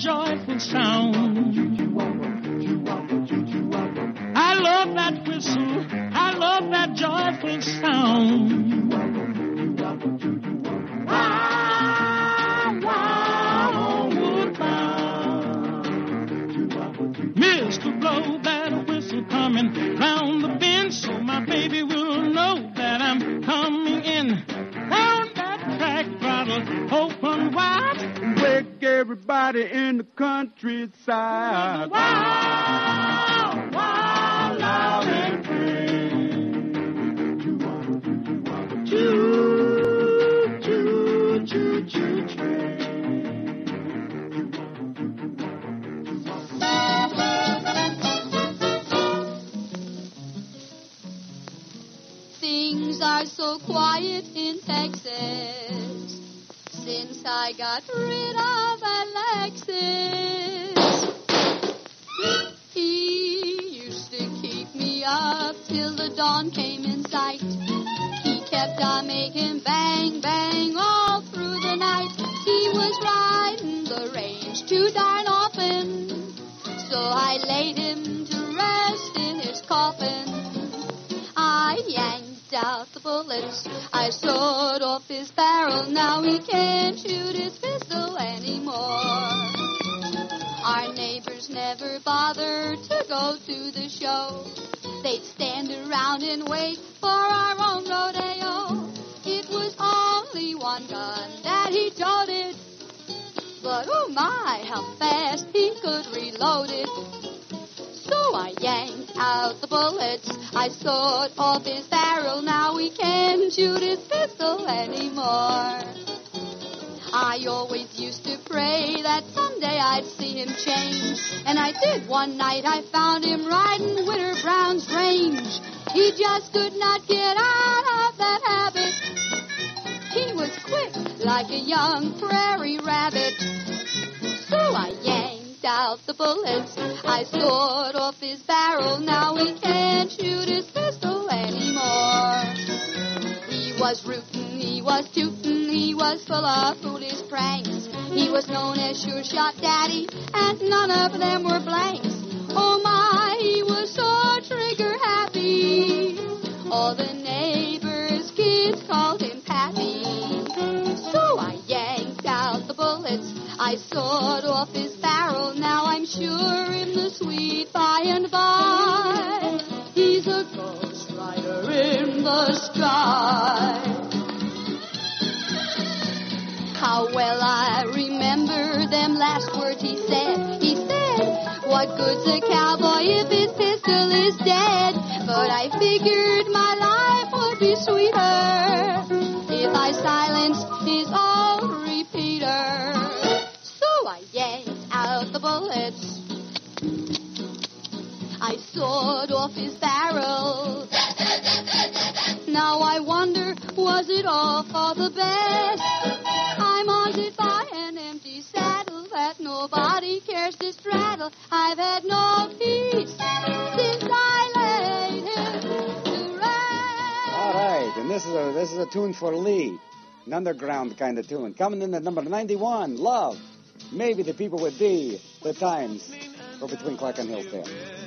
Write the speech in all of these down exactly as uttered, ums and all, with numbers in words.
joyful sound. I love that whistle. I love that joyful sound. Wow, wow, homeward bound. Mister Blow that whistle coming round the bend, so my baby will know that I'm coming in. Round that track, throttle open wide. Wake everybody in the countryside. Wow, wow, loud and clear. Choo, choo, choo, choo, choo. Things are so quiet in Texas since I got rid of Alexis. He used to keep me up till the dawn came in sight. He kept on making bang, bang all through the night. He was riding the range too darn often, so I laid him to rest in his coffin. I yanked out the bullets, I sawed off his barrel. Now he can't shoot his pistol anymore. Our neighbors never bothered to go to the show. They'd stand around and wait for our own rodeo. It was only one gun that he toted, but oh my, how fast he could reload it. So I yanked out the bullets, I sawed off his barrel. Now he can't shoot his pistol anymore. I always used to pray that someday I'd see him change, and I did. One night I found him riding Witter Brown's range. He just could not get out of that habit. He was quick like a young prairie rabbit. So I yanked out the bullets, I sawed off his barrel. Now he can't shoot his pistol anymore. He was rootin', he was tootin', he was full of foolish pranks. He was known as Sure Shot Daddy, and none of them were blanks. Oh my, he was so trigger happy. All the neighbors' kids called him Pappy. So I yanked out the bullets, I sawed off his barrel. Now I'm sure in the sweet by and by, he's a ghost rider in the sky. How well I remember them last words he said. He said, what good's a cowboy if his pistol is dead? But I figured my life would be sweeter if I silenced his old repeater. So I yanked out the bullets, I sawed off his barrel. Now I wonder, was it all for the best? I'm haunted by an empty saddle that nobody cares to straddle. I've had no peace since I laid him to rest. All right, and this is a this is a tune for Lee, an underground kind of tune. Coming in at number ninety-one, Love. Maybe the people would be the times. Go between Clark and Hillsdale.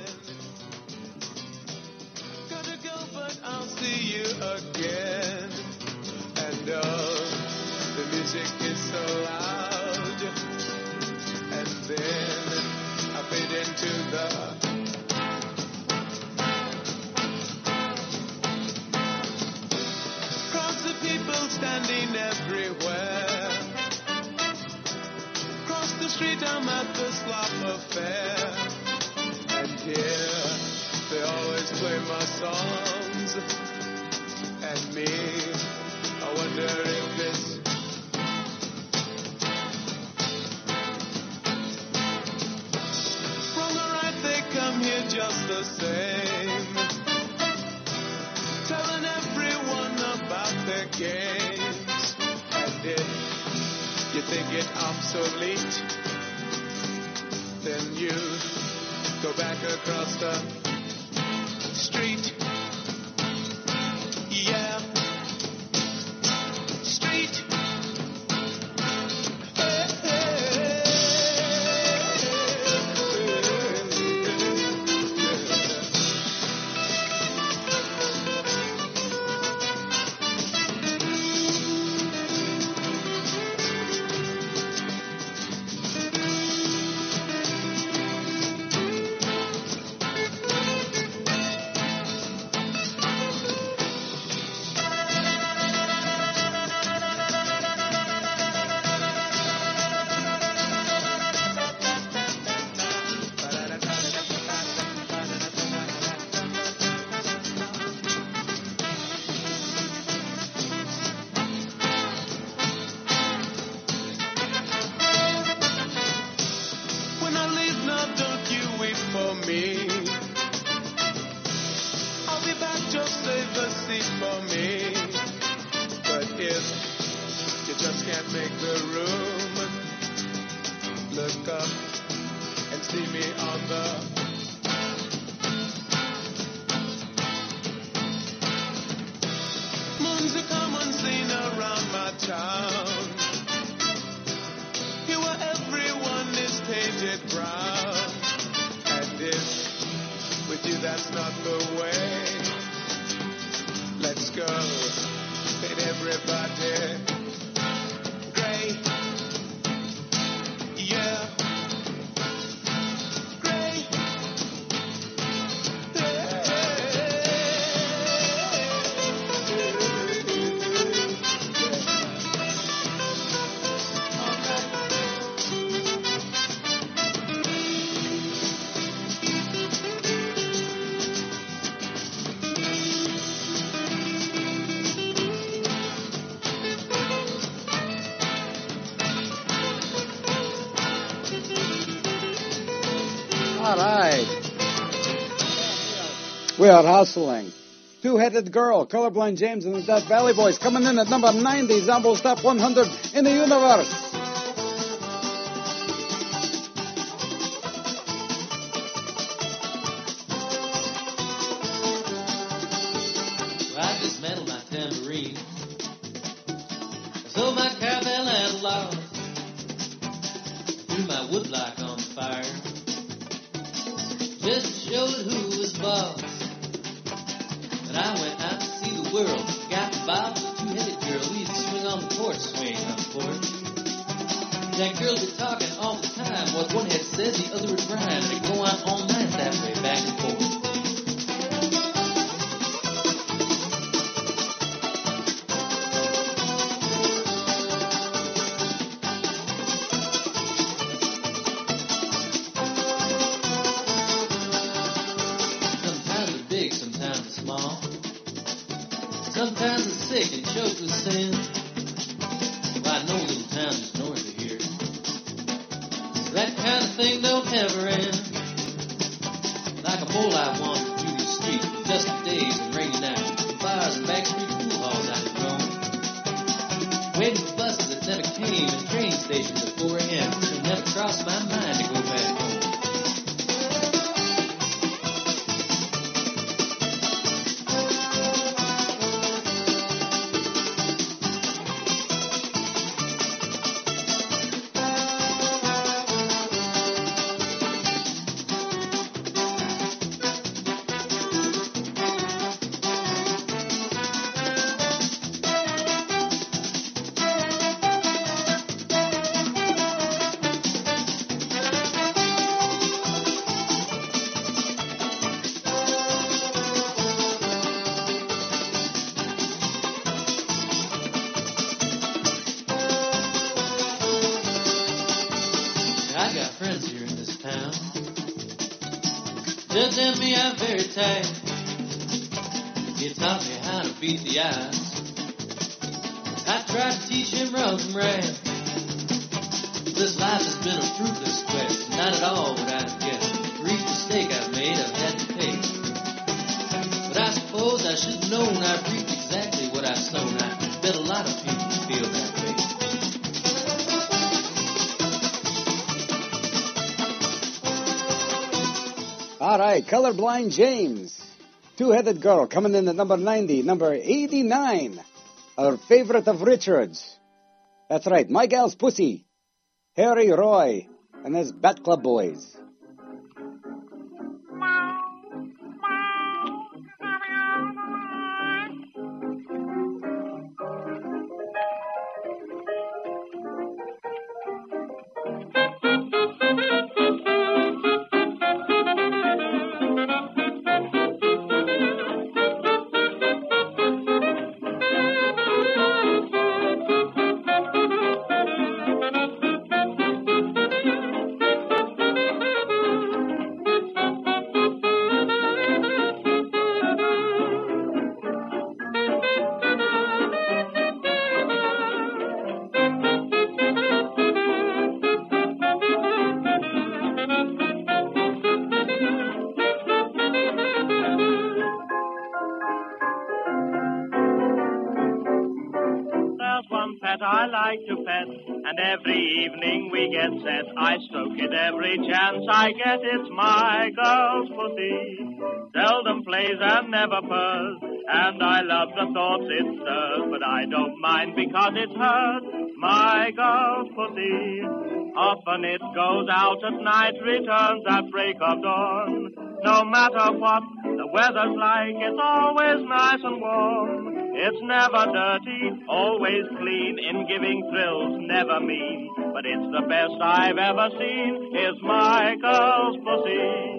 Gotta go, but I'll see you again. And oh, the music is so loud. And then I fade into the crowds of people standing everywhere. Across the street I'm at the slop affair. And here they always play my songs. And me, I wonder if it's wrong or right, they come here just the same, telling everyone about their games. And if you think it obsolete, then you go back across the street. Yeah. Street. Hey, hey. now don't you weep for me. I'll be back, just save a seat for me. But if you just can't make the room, look up and see me on the moon's a common scene around my town. Here where everyone is painted brown. And if with you that's not the way, let's go, paint everybody gray. Yeah. Gray. All right. We are hustling. Two-Headed Girl, Colorblind James and the Death Valley Boys coming in at number ninety, Zombo's Top one hundred in the universe. I dismantled my tambourine. I sold my cowbell at a loss. Threw my woodblock on the fire. Just to show it who was boss. And I went out to see the world. Got the Bob, the two-headed girl. We used to swing on the porch, swing on the porch. That girl be talking all the time. What one head says, the other would rhyme. And it'd go on all night that way, back and forth. Sometimes it's sick and choked with sin. Well, I know little towns just north of here. That kind of thing don't ever end. Like a bull I wandered through these streets with dusty days and rainy nights. Bars and backstreet pool halls I had roamed. Waiting for buses that never came and train stations at four a.m. It never crossed my mind to go back home. I got friends here in this town. They'll tell me I'm very tight. He taught me how to beat the odds. I tried to teach him wrong from right. This life has been a fruitless quest. Not at all what I've guessed. For each mistake I've made, I've had to pay. But I suppose I should have known I've reaped exactly what I've sown. I bet a lot of people feel that way. All right, Colorblind James. Two-Headed Girl coming in at number ninety. Number eighty-nine, our favorite of Richard's. That's right, My Gal's Pussy, Harry Roy, and his Bat Club Boys. I like to pet, and every evening we get set. I stroke it every chance I get. It's my girl's pussy. Seldom plays and never purrs, and I love the thoughts it stirs, but I don't mind because it's hers, my girl's pussy. Often it goes out at night, returns at break of dawn. No matter what the weather's like, it's always nice and warm. It's never dirty, always clean, in giving thrills, never mean. But it's the best I've ever seen, is my girl's pussy.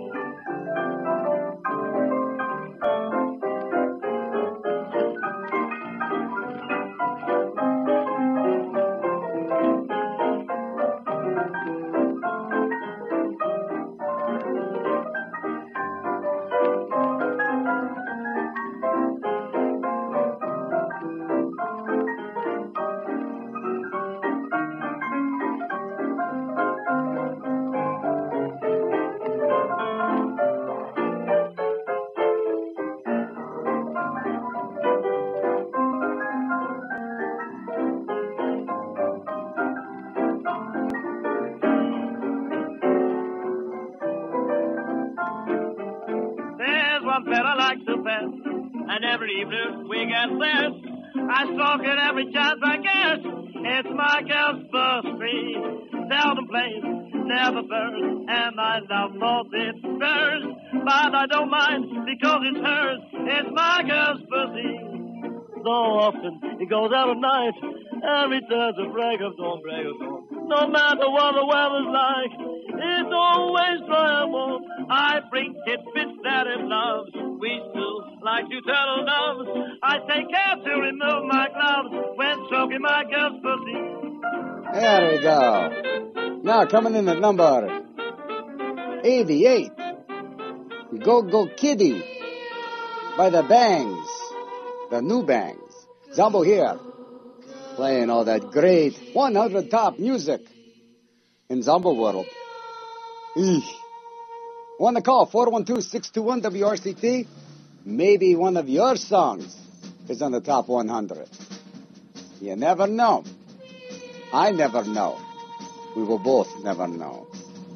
That I like to pet, and every evening we get this. I stroke it every chance I get. It's my girl's pussy. Seldom plays, never burns, and I love thoughts it stirs. But I don't mind because it's hers. It's my girl's pussy. So often it goes out at night and returns at break of dawn, break of dawn. No matter what the weather's like, it's always dry and warm. I bring tidbits that it loves. We still like two turtle doves. I take care to remove my gloves when stroking my girl's pussy. There we go. Now coming in at number eighty-eight, Go Go Kitty by the Bangs, the New Bangs. Zombo here, playing all that great one hundred top music in Zombo World. Eesh. Want to call four one two, six two one, W R C T? Maybe one of your songs is on the top one hundred. You never know. I never know. We will both never know.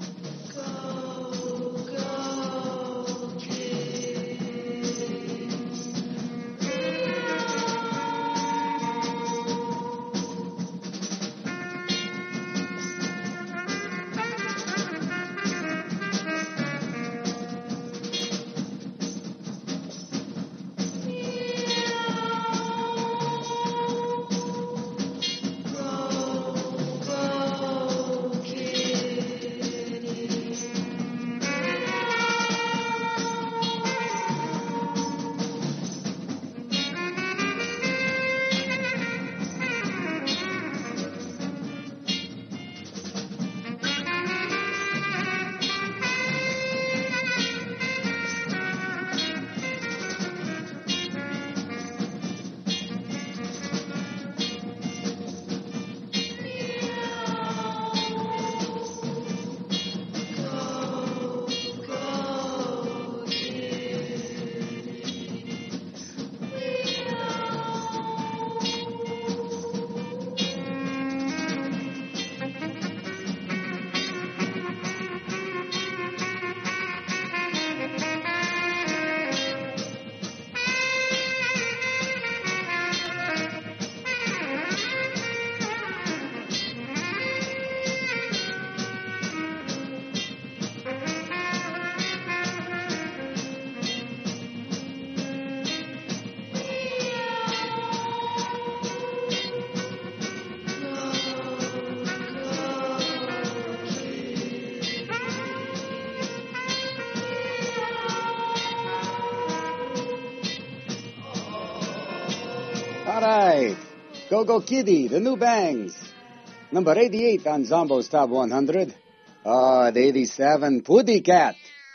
All right. Go Go Kitty, the New Bangs. Number eighty-eight on Zombo's Top one hundred. Oh, the eighty-seven, Puddy Cat.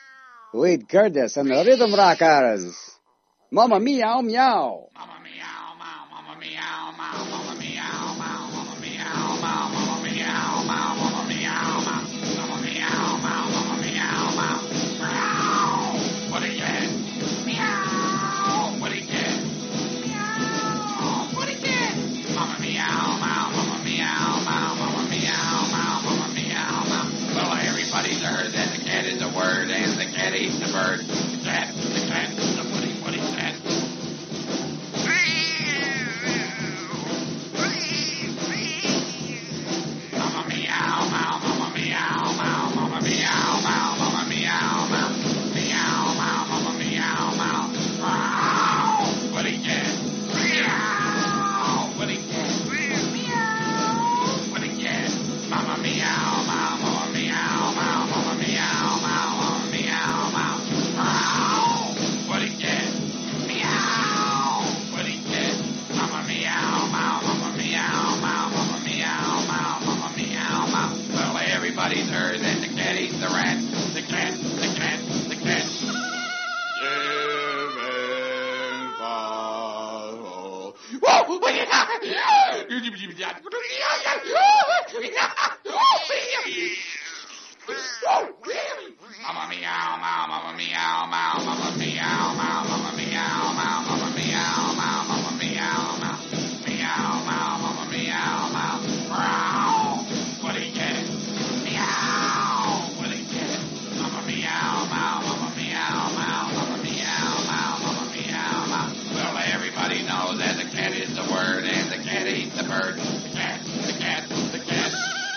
Wade Curtis and the Rhythm Rockers. Mama Meow Meow. Mama meow, meow, mama meow, meow, mama meow, meow, mama meow, meow, mama meow, meow, mama meow, meow, mama meow, meow, mama meow, meow, meow. What he did? Meow. What he did? Meow. What he did? Mama meow, meow, mama meow. meow, meow, mama, meow, meow. Meow, meow, mama, meow, meow. Meow. What he get? Meow. What he get? Meow. What he get? Mama, meow, meow, mama, meow, meow, mama, meow, meow, mama, meow, meow. Meow. What he get? Meow. What he get? Mama, meow, meow, mama, meow, meow, mama, meow, meow, mama, meow, meow. Well, everybody's heard that the cat eats the rat. The cat, the cat, the cat. Seven, five, oh. Whoa! Mama meow, meow, mama meow, meow, mama meow, meow, mama meow, meow, mama meow, meow, mama meow, meow, meow, meow, mama meow, meow, meow. What he get? Meow. What he get? Mama meow, meow, mama meow, meow, mama meow, meow, mama meow, meow. Well, everybody knows that the cat is the word and the cat eats the bird. The cat, the cat, the cat.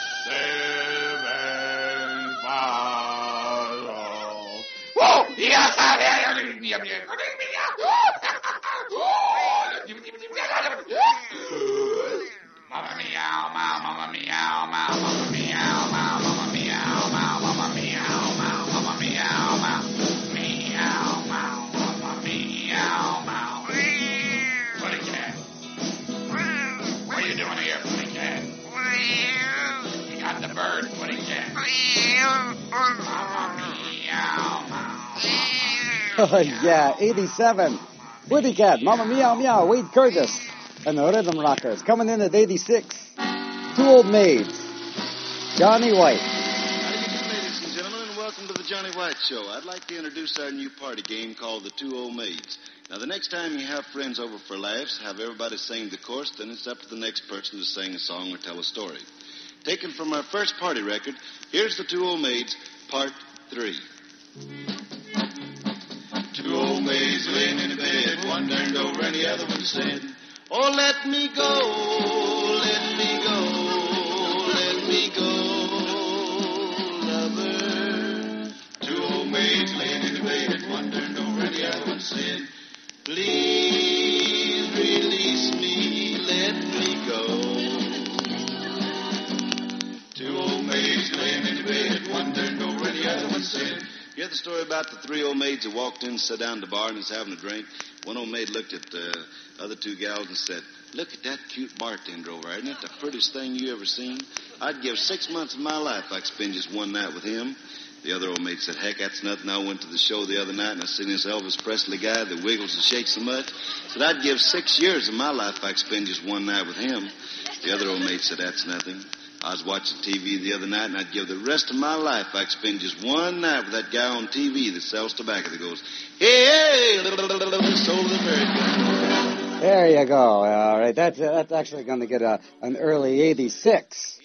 Seven, five, oh. Whoa! Yeah! Mama meow, meow, mama meow, meow, mama meow, meow, mama meow, meow, mama meow, meow, mama meow, meow, meow, meow, mama meow, meow. Putty cat. What are you doing here, Putty cat? You got the bird, Putty cat. Mama meow, meow. Oh, yeah, eighty-seven. Woody Cat, Mama Meow Meow, Wade Curtis, and the Rhythm Rockers. Coming in at eighty-six. Two Old Maids, Johnny White. How do you do, ladies and gentlemen, and welcome to the Johnny White Show. I'd like to introduce our new party game called the Two Old Maids. Now, the next time you have friends over for laughs, have everybody sing the chorus, then it's up to the next person to sing a song or tell a story. Taken from our first party record, here's the Two Old Maids, Part three. Two old maids laying in a bed, one turned over and the other one said, oh, let me go, let me go, let me go, lover. Two old maids laying in a bed, one turned over and the other one said, please release me, let me go. Two old maids laying in a bed, one turned over and the other one said, you hear the story about the three old maids that walked in and sat down at the bar and was having a drink? One old maid looked at the other two gals and said, look at that cute bartender over there. Isn't that the prettiest thing you ever seen? I'd give six months of my life if I could spend just one night with him. The other old maid said, heck, that's nothing. I went to the show the other night and I seen this Elvis Presley guy that wiggles and shakes so much. Said, I'd give six years of my life if I could spend just one night with him. The other old maid said, that's nothing. I was watching T V the other night, and I'd give the rest of my life if I could spend just one night with that guy on T V that sells tobacco that goes, hey, hey, little, little, little, little soul of the fairy tale. There you go. All right, that's, uh, that's actually going to get a, an early eighty-six.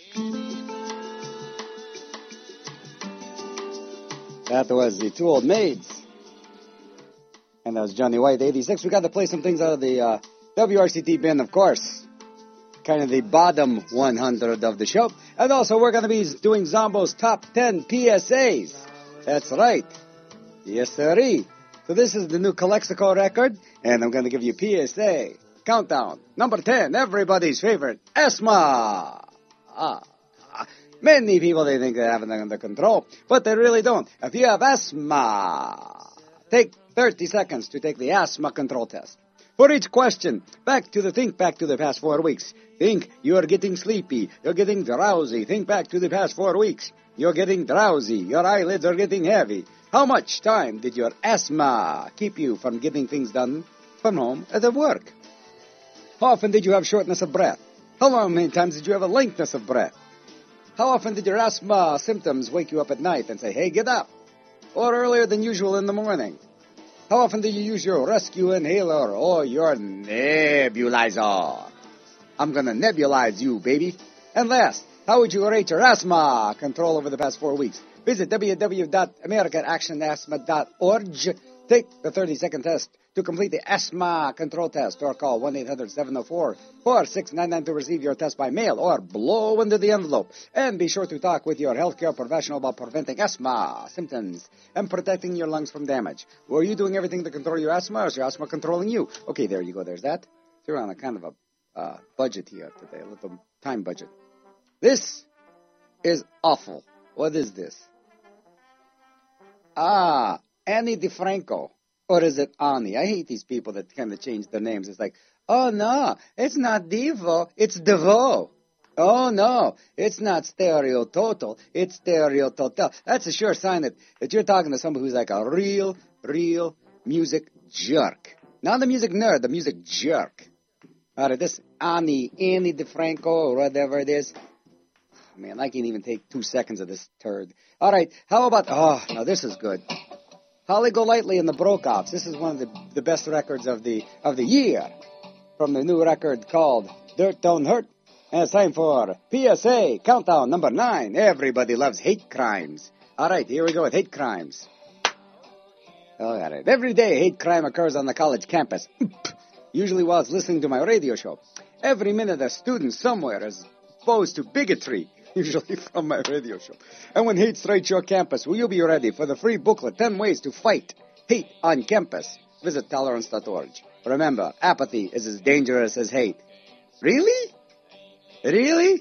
That was the Two Old Maids. And that was Johnny White, eighty-six. We got to play some things out of the uh, W R C T bin, of course. Kind of the bottom one hundred of the show. And also, we're going to be doing Zombo's top ten P S As. That's right. Yes, sirree. So this is the new Calexico record, and I'm going to give you P S A. Countdown. Number ten, everybody's favorite, asthma. Ah. Many people, they think they have it under control, but they really don't. If you have asthma, take thirty seconds to take the asthma control test. For each question, back to the think back to the past four weeks. Think you're getting sleepy, you're getting drowsy. Think back to the past four weeks. You're getting drowsy, your eyelids are getting heavy. How much time did your asthma keep you from getting things done from home and at work? How often did you have shortness of breath? How long many times did you have a lengthness of breath? How often did your asthma symptoms wake you up at night and say, hey, get up? Or earlier than usual in the morning? How often do you use your rescue inhaler or your nebulizer? I'm going to nebulize you, baby. And last, how would you rate your asthma control over the past four weeks? Visit w w w dot american action asthma dot org. Take the thirty-second test To complete the asthma control test, or call one eight hundred seven oh four four six nine nine to receive your test by mail or blow into the envelope. And be sure to talk with your healthcare professional about preventing asthma symptoms and protecting your lungs from damage. Were you doing everything to control your asthma, or is your asthma controlling you? Okay, there you go. There's that. So we're on a kind of a uh, budget here today, a little time budget. This is awful. What is this? Ah, Annie DeFranco. Or is it Ani? I hate these people that kind of change their names. It's like, oh, no, it's not Devo, it's Devo. Oh, no, it's not Stereo Total, it's Stereo Total. That's a sure sign that, that you're talking to somebody who's like a real, real music jerk. Not the music nerd, the music jerk. All right, this Ani, Annie DeFranco, or whatever it is. Man, I can't even take two seconds of this turd. All right, how about, oh, now this is good. Holly Golightly and the Brokoffs. This is one of the, the best records of the of the year from the new record called Dirt Don't Hurt. And it's time for P S A Countdown number nine. Everybody loves hate crimes. All right, here we go with hate crimes. All right. Every day hate crime occurs on the college campus. Usually while listening to my radio show. Every minute a student somewhere is exposed to bigotry. Usually from my radio show. And when hate strikes your campus, will you be ready for the free booklet, ten ways to Fight Hate on Campus? Visit tolerance dot org. Remember, apathy is as dangerous as hate. Really? Really?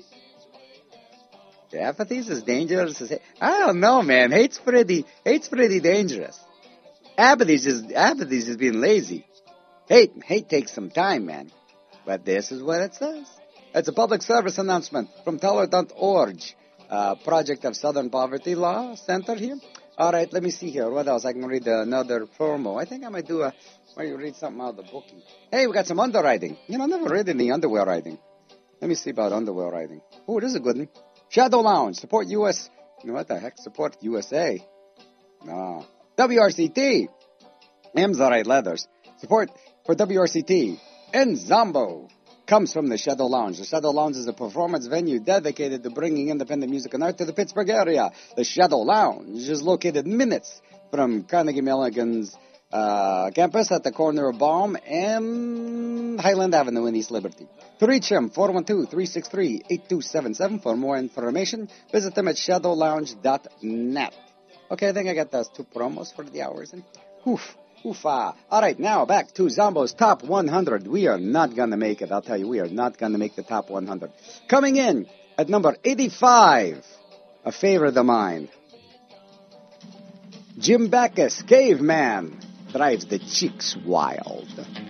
Apathy is as dangerous as hate? I don't know, man. Hate's pretty, hate's pretty dangerous. Apathy's just, apathy's just being lazy. Hate, hate takes some time, man. But this is what it says. It's a public service announcement from tolerance dot org, uh, project of Southern Poverty Law Center here. All right, let me see here. What else? I can read another promo. I think I might do a, might read something out of the bookie. Hey, we got some underwriting. You know, I never read any underwear writing. Let me see about underwear writing. Oh, this is a good one. Shadow Lounge, support U S. You know what the heck? Support U S A. No. W R C T. Amzorite Leathers. Support for W R C T. And Zombo. Comes from the Shadow Lounge. The Shadow Lounge is a performance venue dedicated to bringing independent music and art to the Pittsburgh area. The Shadow Lounge is located minutes from Carnegie Mellon's uh, campus at the corner of Baum and Highland Avenue in East Liberty. To reach them, four one two, three six three, eight two seven seven. For more information, visit them at shadow lounge dot net. Okay, I think I got those two promos for the hours. And oof. Oofa. All right, now back to Zombo's Top one hundred. We are not going to make it. I'll tell you, we are not going to make the Top one hundred. Coming in at number eighty-five, a favorite of mine. Jim Backus, Caveman, drives the chicks wild.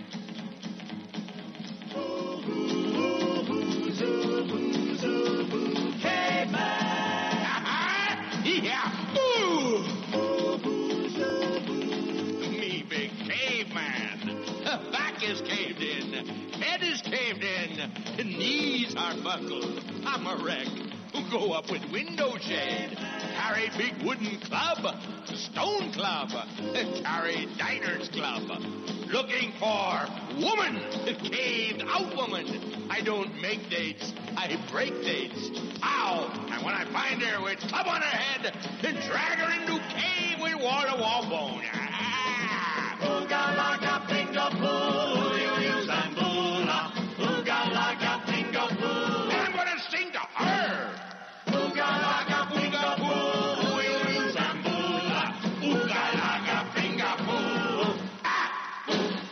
Is caved in, head is caved in, knees are buckled. I'm a wreck. Go up with window shade, carry big wooden club, stone club, carry diner's club. Looking for woman, caved out woman. I don't make dates, I break dates. Ow! And when I find her with club on her head, then drag her into cave with wall-to-wall bone. Ah! Ooga laga bingo boo, you use and boola. Ooga laga bingo boo. And I'm gonna sing to her. Ooga laga bingo boo, you use and boola. Ooga laga bingo boo. Ah!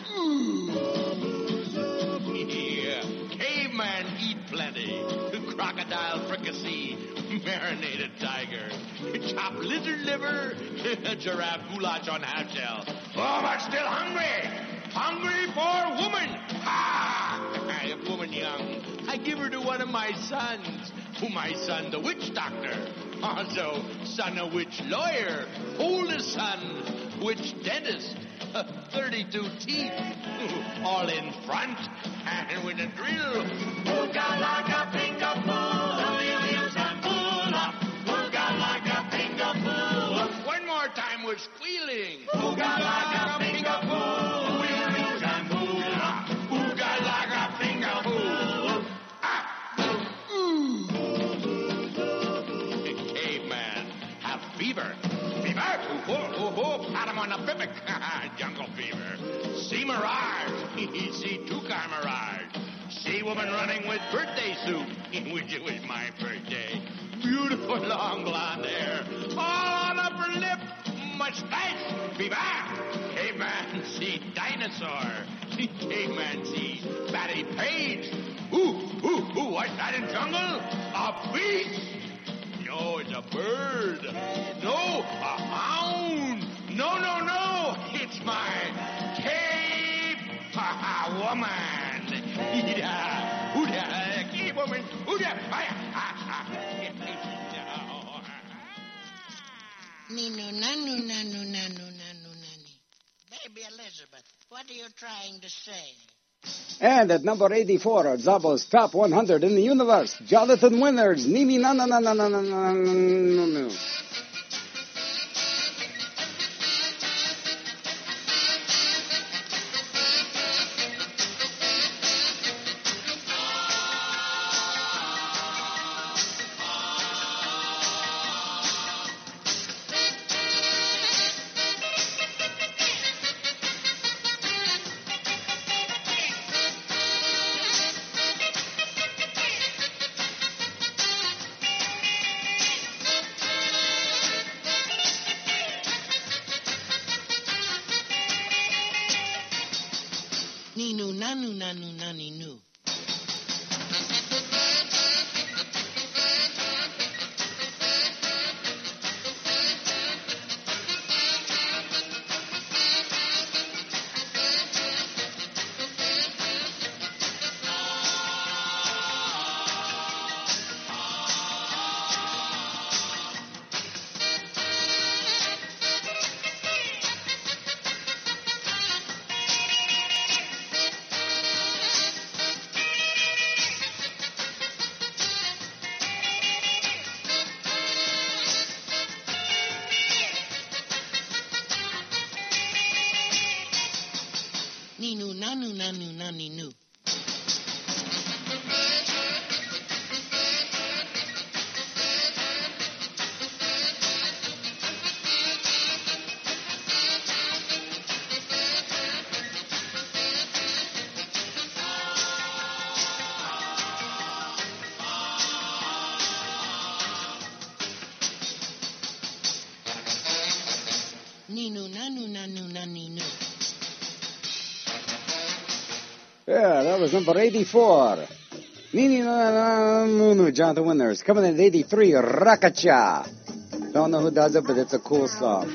Yeah. Caveman eat plenty. Crocodile fricassee. Marinated tiger, chopped lizard liver, giraffe goulash on half shell. Oh, but still hungry. Hungry for woman. Ha! If woman young, I give her to one of my sons. To my son, the witch doctor. Also, son a witch lawyer. Oldest son, witch dentist. thirty-two teeth. All in front and with a drill. Ooga laga bingo boo. You use a boola. Ooga laga bingo boo. One more time with squealing. Ooga laga bingo boo. You use a boola. Ooga laga bingo boo. Ah. Ooh. Caveman have fever. fever. Ooh, ooh, ooh, ooh. Pat him on the bibic. Jungle fever. See mirage. See two-car mirage. See woman running with birthday suit. Which it was my birthday. Beautiful long blonde hair. All on upper lip. Mustache. Fever. Caveman see dinosaur. Caveman see Batty Page. Ooh, ooh, ooh, what's that in jungle? A beast. No, it's a bird. No, a hound. No, no, no. It's my cave woman. Ooh-da, ooh-da, cave woman. Ooh-da. Ninu, nanu, nanu, nanu, nanu, nani. Baby Elizabeth, what are you trying to say? And at number eighty-four, Zabo's top one hundred in the universe, Jonathan Winters, Nini na na na na na na na na na. Ninu, nanu, nanu, nani, nu. Ninu, nanu, nanu, nani, nu. Ninu, nanu, nanu, nani, nu. Yeah, that was number eighty-four. Nini na na na Nunu, Jonathan Winters. Coming in at eighty-three, Rakacha. Don't know who does it, but it's a cool song.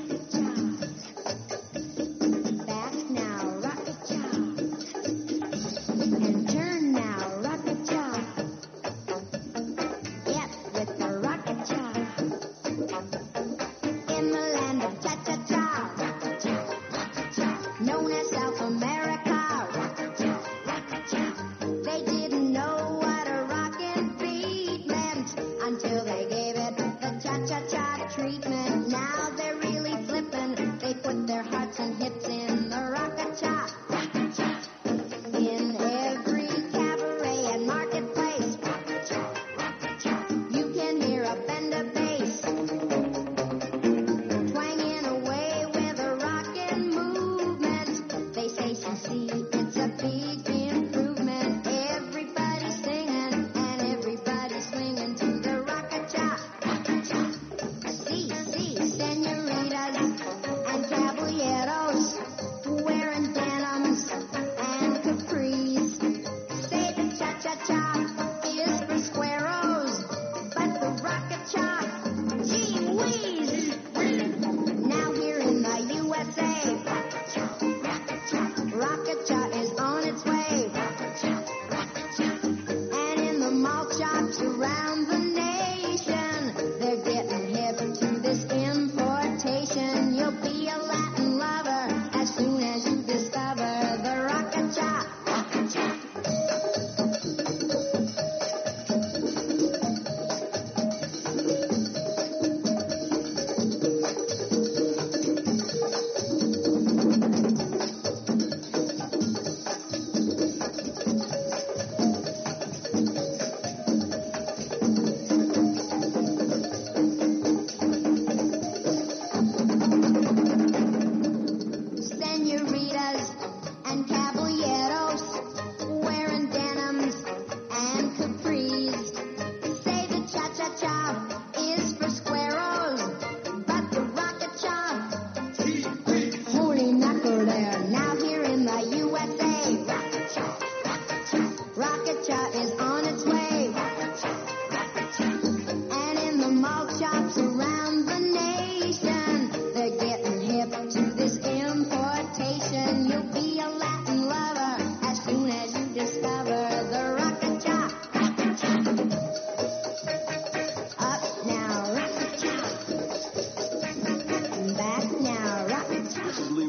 Until they gave it the cha-cha-cha treatment. Now they're really flipping.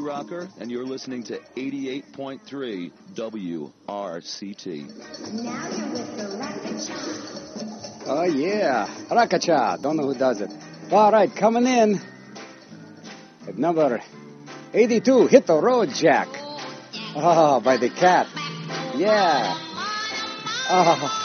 Rocker, and you're listening to eighty-eight point three W R C T. Now you're with the Rakacha. Oh, yeah. Rakacha. Don't know who does it. All right, coming in at number eighty-two, Hit the Road, Jack. Oh, by the Cat. Yeah. Oh.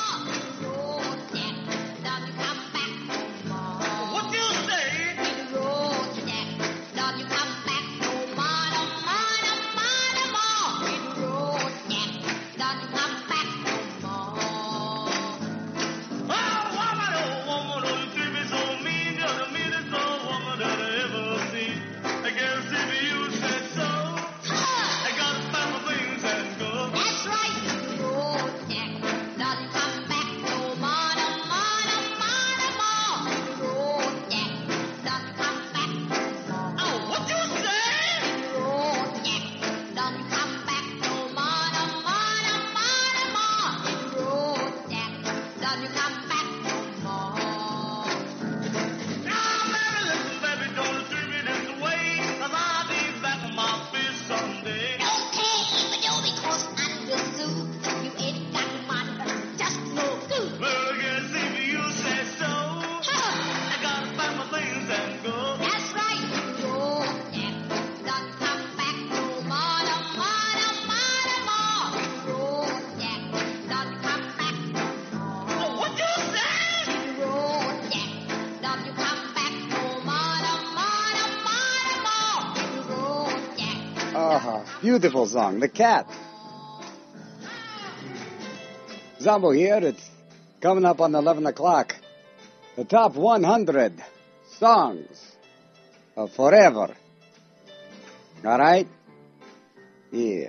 Beautiful song, The Cat. Zombo here. It's coming up on eleven o'clock. The top one hundred songs of forever. All right? Yeah.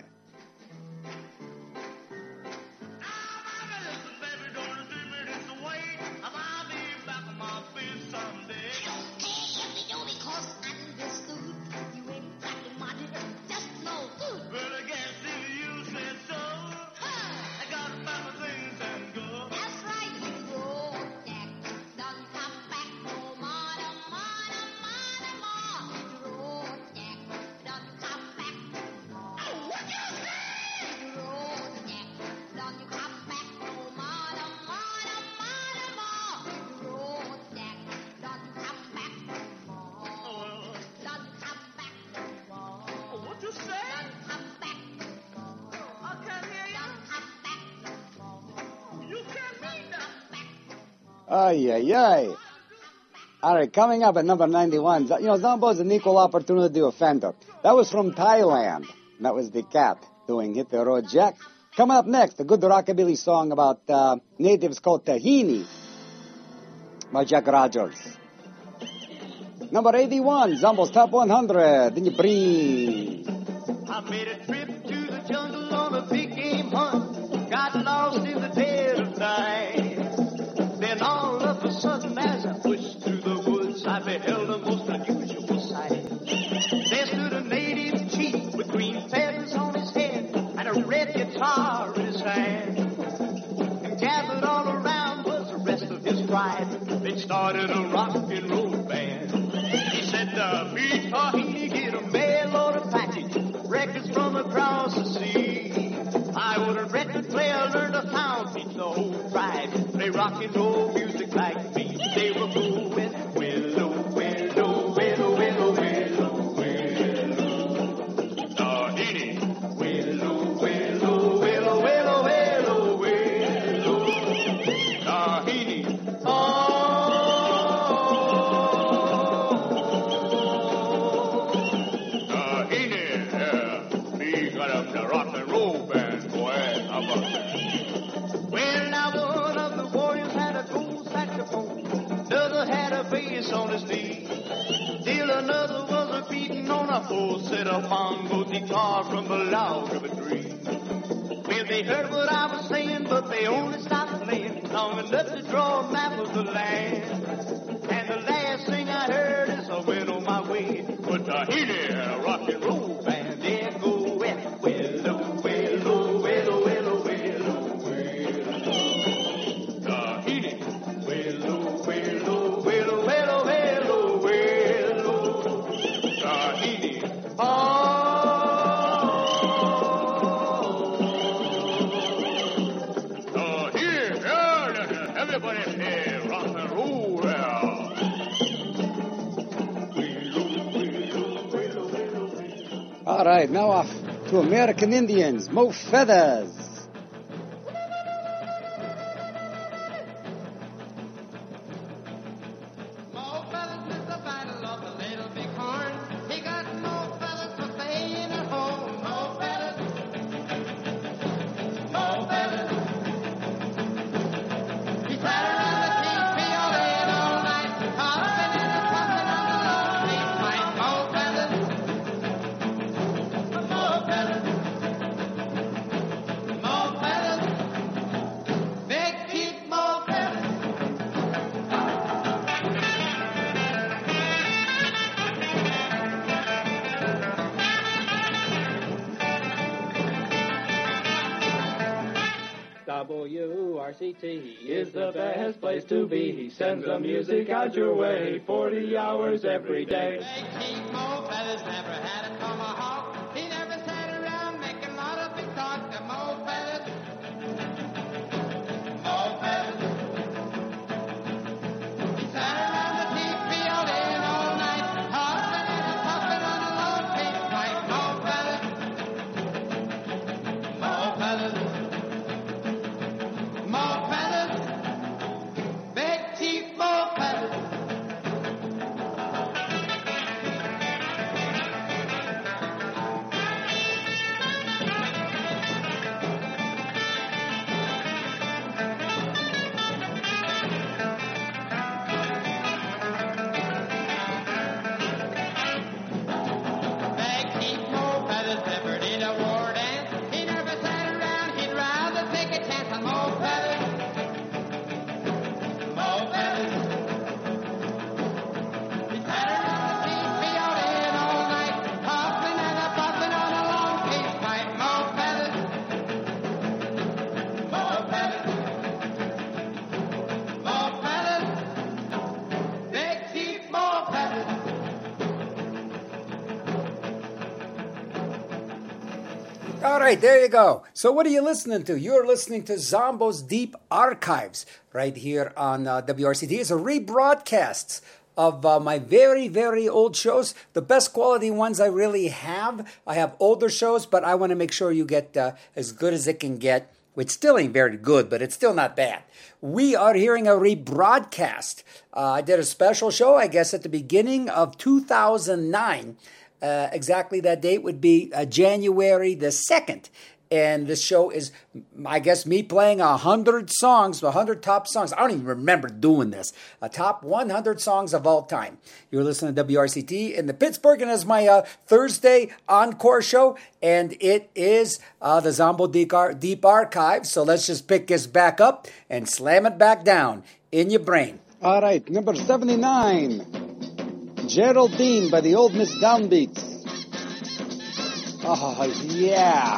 Ay, ay, ay. All right, coming up at number ninety-one. You know, Zombo's an equal opportunity offender. That was from Thailand. That was the Cat doing Hit the Road, Jack. Coming up next, a good rockabilly song about uh, natives called Tahini by Jack Rogers. Number eighty-one, Zombo's Top one hundred. Then you breathe. I made a trip to the jungle on a big game hunt. Got lost in the dead of night. Then all of a sudden, as I pushed through the woods, I beheld a most unusual sight. There stood a native chief with green feathers on his head and a red guitar in his hand. And gathered all around was the rest of his tribe. They started a rock and roll band. He said, uh, "Beat Tahiti, get a mail order package, records from across the sea. I want a record player, learn to pound, teach the whole tribe, play rock and roll music like me." They were going, willow, willow, willow, willow, willow, willow, Tahiti. Willow, willow, willow, willow, willow, willow, Tahiti. Oh. On his knee. Still another was a beating on a full set of bongos he carved from the log of a tree. Well, they heard what I was saying, but they only stopped playing long enough to draw a map of the land. And the last thing I heard is I went on my way with Tahiti and a rock and roll band. There go well, willow, willow, willow, willow, willow, willow, Tahiti, willow, willow, willow, willow. Oh, All right, now off to American Indians, Mo Feathers. Mo Feathers is the battle of the Little Bighorn. He got Mo Feathers for staying at home. Mo Feathers, Mo Feathers. He sat around the teepee all day and all night, hopping and a puffing on the lonely fight. Mo Feathers, Mo Feathers, Mo Feathers, big teeth Mo Feathers. W R C T is the best place to be. He sends the music out your way forty hours every day. Keith Mo Feathers never had a tomahawk. He never sat around making a lot of big talk. The Mo Feathers, Mo Feathers. He sat around the teepee all day and all night, hopping and a puffing on a long pig fight. Mo Feathers, Mo Feathers, Mo Feathers, big teeth Mo Feathers. Big Keith Mo Feathers never did a war dance. He never sat around, he'd rather take a chance on Mo Feathers. Mo Feathers. He sat around the teepee all day and all night, hopping and a puffing on a long pig fight. Mo Feathers. Mo Feathers. Mo Feathers. Big Keith Mo Feathers. All right, there you go. So what are you listening to? You're listening to Zombo's Deep Archives right here on uh, W R C T. It's a rebroadcast of uh, my very, very old shows, the best quality ones I really have. I have older shows, but I want to make sure you get uh, as good as it can get, which still ain't very good, but it's still not bad. We are hearing a rebroadcast. Uh, I did a special show, I guess, at the beginning of two thousand nine. Uh, exactly that date would be uh, January the second. And this show is, I guess, me playing one hundred songs, one hundred top songs. I don't even remember doing this. A top one hundred songs of all time. You're listening to W R C T in the Pittsburgh, and it's my uh, Thursday encore show. And it is uh, the Zombo Deep, Ar- Deep Archive. So let's just pick this back up and slam it back down in your brain. All right, number seventy-nine. Geraldine by the Old Miss Downbeats. Oh, yeah.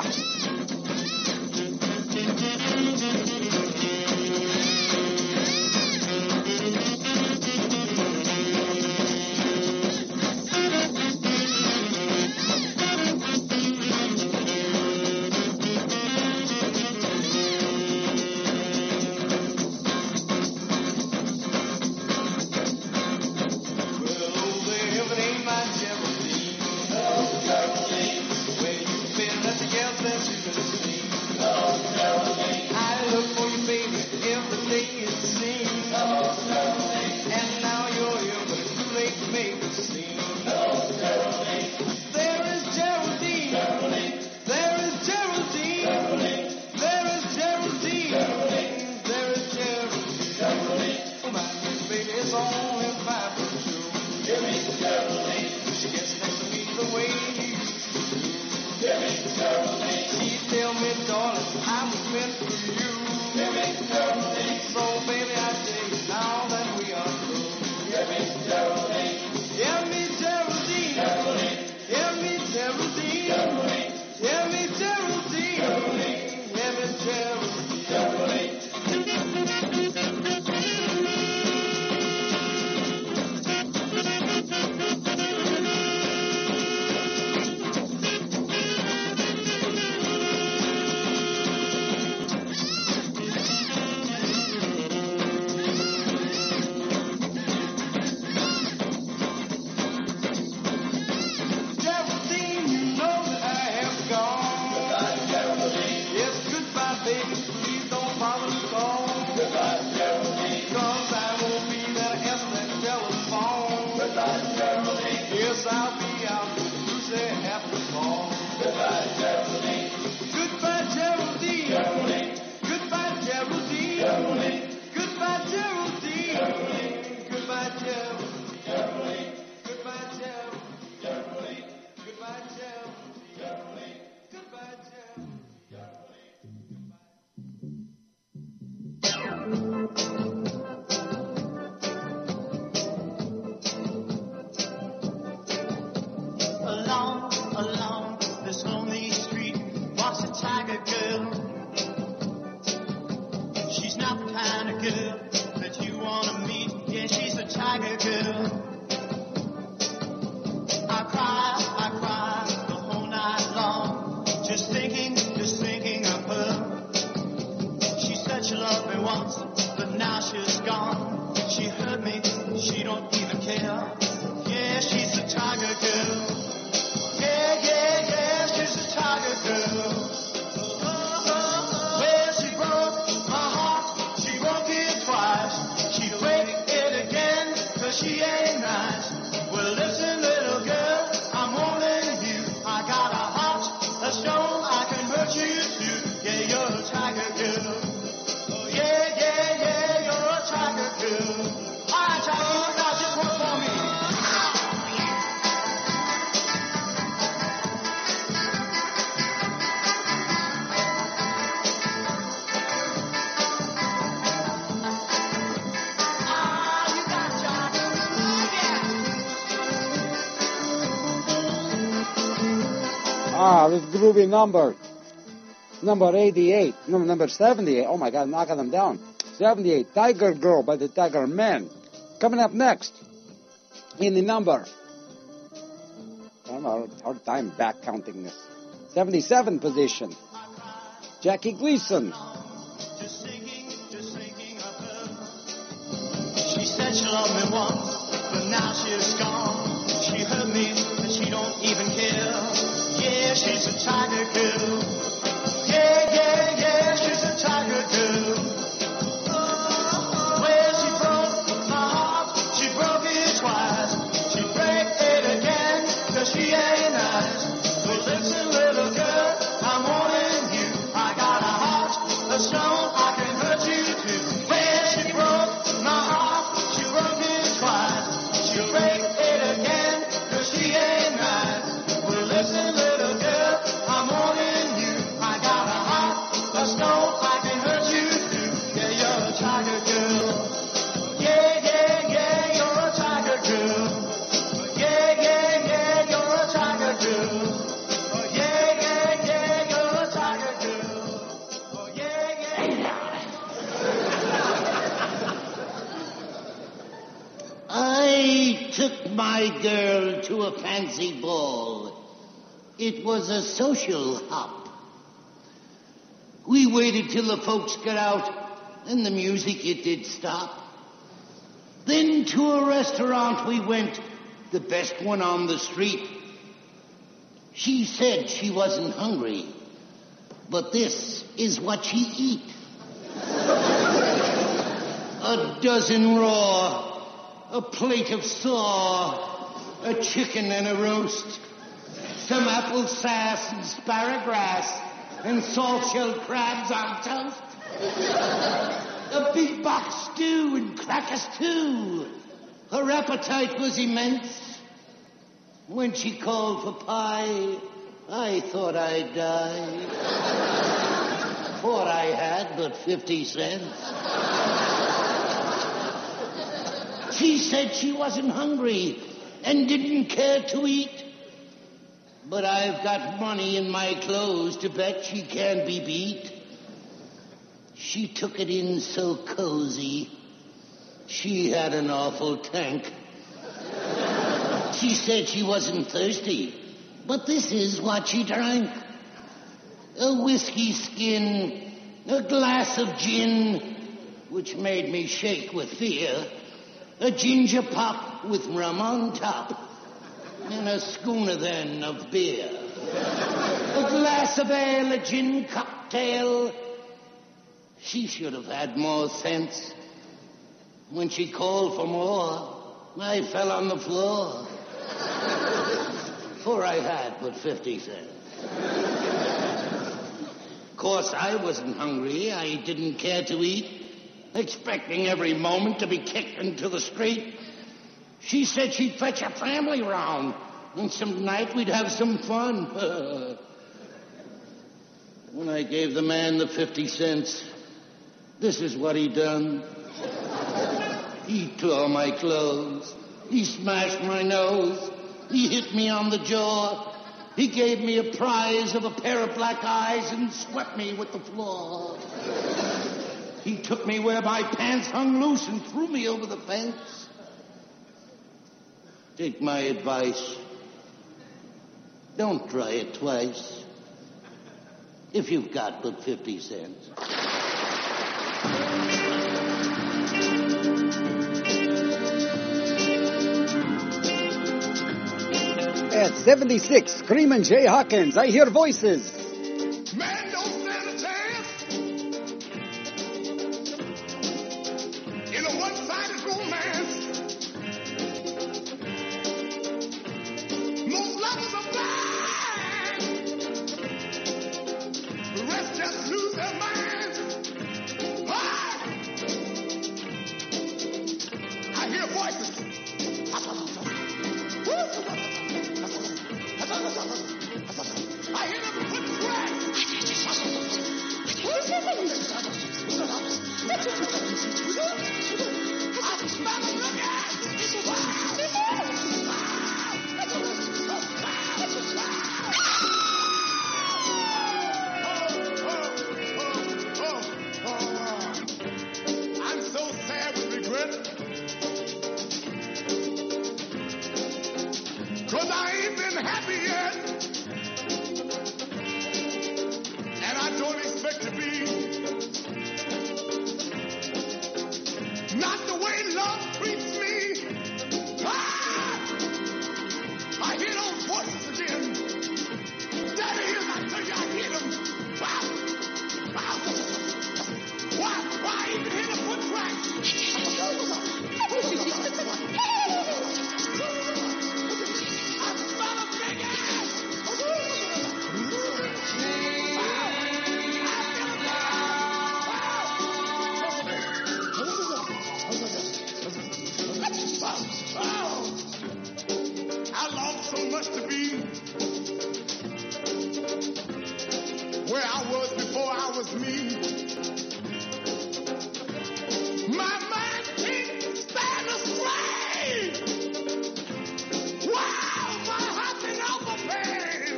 I'll be out Tuesday after fall. Goodbye, Geraldine. Goodbye, Geraldine. Geraldine. Goodbye, Geraldine. Geraldine. Goodbye, Geraldine. Geraldine. Goodbye, Geraldine. Geraldine. Goodbye, Geraldine. Geraldine. Goodbye, Geraldine. Geraldine. Goodbye, Along, along this lonely street walks a tiger girl. She's not the kind of girl that you want to meet. Yeah, she's a tiger girl. I cry, I cry the whole night long, just thinking, just thinking of her. She said she loved me once, but now she's gone. She hurt me, she don't even care. Yeah, she's a tiger girl. Yeah, yeah, yeah, she's a tiger girl. Well, she broke my heart, she broke it twice. She'd break it again, cause she ain't nice. Well, listen, little girl, I'm warning you. I got a heart, a stone, I can hurt you too. Yeah, you're a tiger girl. Oh, yeah, yeah, yeah, you're a tiger girl. All right, tiger girl, now just one for me. Ah, this groovy number. Number eighty-eight. No, number seventy-eight. Oh my God, I'm knocking them down. seventy-eight. Tiger Girl by the Tiger Men. Coming up next in the number. I'm having a hard time back counting this. seventy-seven position. Jackie Gleason. She said she loved me once, but now she's gone. She hurt me, and she don't even care. Yeah, she's a tiger girl. Yeah, yeah, yeah, she's a tiger girl. Well, she broke my heart, she broke it twice. She break it again, cause she ain't nice. Well, listen, little girl, I'm warning you. I got a heart, a stone, I can hurt you too. Well, she broke my heart, she broke it twice. She'll break it again, cause she ain't nice. Well, listen, little girl, I'm warning you. I got a heart, a stone, I can hurt you too. Yeah, you're a tiger girl. Yeah, yeah, yeah, you're a tiger girl. Yeah, yeah, yeah, you're a tiger girl. Oh, yeah, yeah, yeah, you're a tiger girl. Oh, yeah, yeah, I took my girl to a fancy ball. It was a social hop. We waited till the folks got out, and the music, it did stop. Then to a restaurant we went, the best one on the street. She said she wasn't hungry, but this is what she eat. A dozen raw, a plate of saw, a chicken and a roast, some apple sass and sparrowgrass, and salt-shelled crabs on toast. A big box stew and crackers too. Her appetite was immense. When she called for pie, I thought I'd die. For I had but fifty cents. She said she wasn't hungry and didn't care to eat. But I've got money in my clothes to bet she can't be beat. She took it in so cozy, she had an awful tank. She said she wasn't thirsty, but this is what she drank. A whiskey skin, a glass of gin, which made me shake with fear, a ginger pop with rum on top, and a schooner then of beer. A glass of ale, a gin cocktail. She should have had more sense. When she called for more, I fell on the floor. before I had but fifty cents. Of course, I wasn't hungry. I didn't care to eat, expecting every moment to be kicked into the street. She said she'd fetch her family round, and some night we'd have some fun. When I gave the man the fifty cents, this is what he done. He tore my clothes. He smashed my nose. He hit me on the jaw. He gave me a prize of a pair of black eyes and swept me with the floor. He took me where my pants hung loose and threw me over the fence. Take my advice. Don't try it twice. If you've got but fifty cents. At seventy-six, Screamin' Jay Hawkins, I hear voices. Man don't stand a chance in a one-sided romance. Most lovers are blind. The rest just lose their minds. Ah! I hear voices. I hear them put tracks. I smell them I'm so sad with regret. 'Cause I ain't been happy yet. And I don't expect to be. Not the way love treats me. Ah! I hear those voices again. That is, I tell you, I hear them. Wow! Wow! Why? Why even hear the foot tracks? I long so much to be where I was before I was me. My mind can't stand the strain. Wow, my heart's in over pain.